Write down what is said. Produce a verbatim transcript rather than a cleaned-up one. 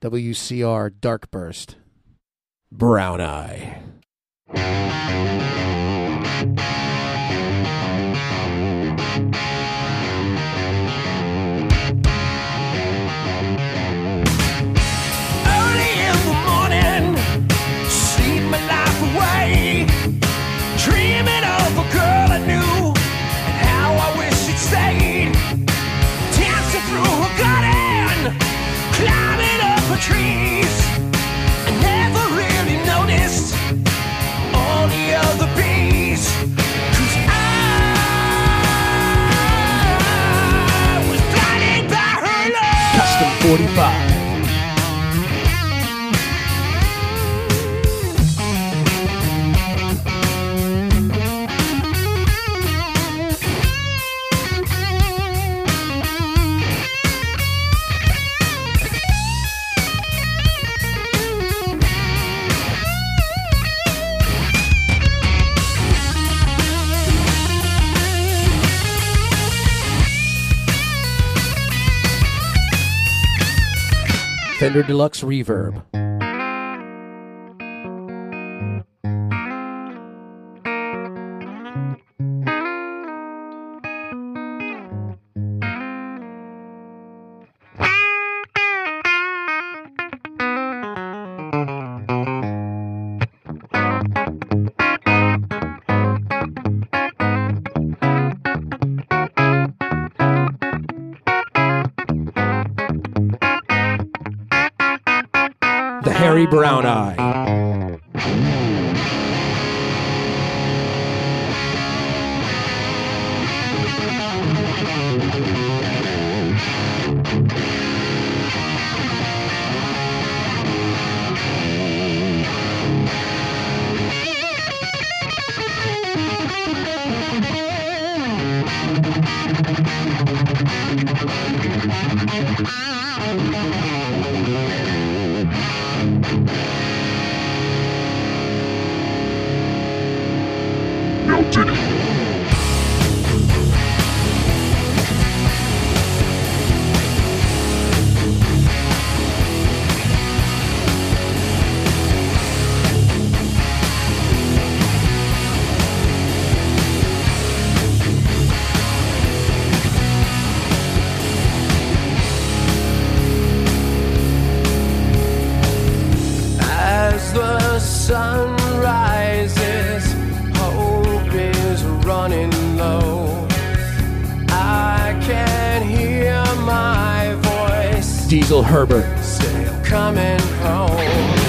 W C R Dark Burst. Brown Eye. Early in the morning, sleep my life away, dreaming of a girl I knew and how I wish she'd stayed, dancing through her garden, climbing up her trees. I never really noticed all the other bees, 'cause I was blinded by her love. Custom forty-five. Fender Deluxe Reverb. The Harry Brown Eye. Melted. As the sun rises, hope is running low. I can hear my voice Diesel Herbert. say I'm coming home.